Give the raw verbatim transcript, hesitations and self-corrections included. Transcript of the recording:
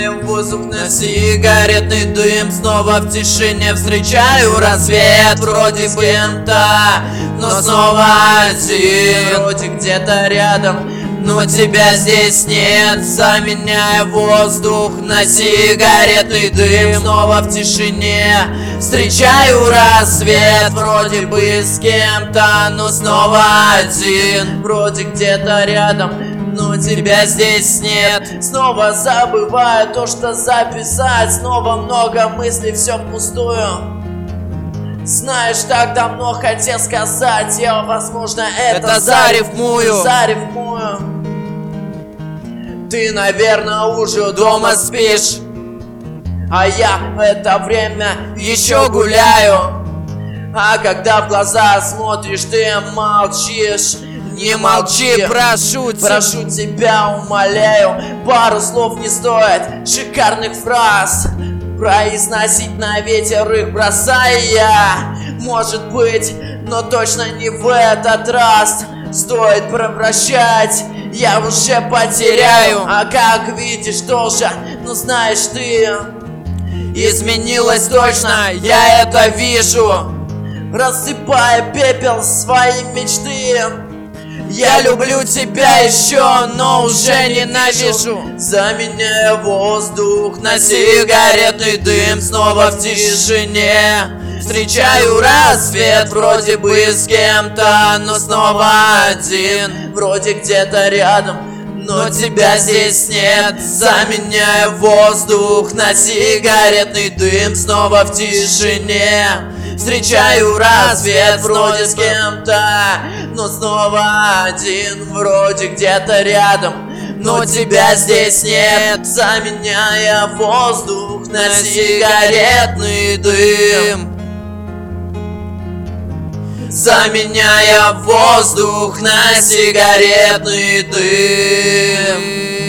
Заменяю воздух на сигаретный дым. Снова в тишине встречаю рассвет. Вроде бы кем-то, но снова один. Вроде где-то рядом, но тебя здесь нет. Заменяю воздух на сигаретный дым. Снова в тишине встречаю рассвет. Вроде бы с кем-то, но снова один. Вроде где-то рядом, но тебя здесь нет. Снова забываю то, что записать. Снова много мыслей, все впустую. Знаешь, так давно хотел сказать. Я, возможно, это, это зарифмую. Зарифмую. Ты, наверное, уже дома спишь, а я в это время еще гуляю. А когда в глаза смотришь, ты молчишь. Не молчи, прошу тебя. Прошу тебя, умоляю. Пару слов не стоит, шикарных фраз произносить на ветер их бросая. Может быть, но точно не в этот раз. Стоит превращать, я уже потеряю. А как видишь тоже, ну знаешь ты, изменилась точно, я это вижу. Рассыпая пепел своей мечты. Я люблю тебя еще, но уже ненавижу. Заменяю воздух на сигаретный дым. Снова в тишине встречаю рассвет. Вроде бы с кем-то, но снова один. Вроде где-то рядом, но тебя здесь нет. Заменяю воздух на сигаретный дым. Снова в тишине встречаю рассвет. Вроде с кем-то, но снова один. Вроде где-то рядом, но тебя здесь нет. Заменяя воздух на сигаретный дым. Заменяя воздух на сигаретный дым.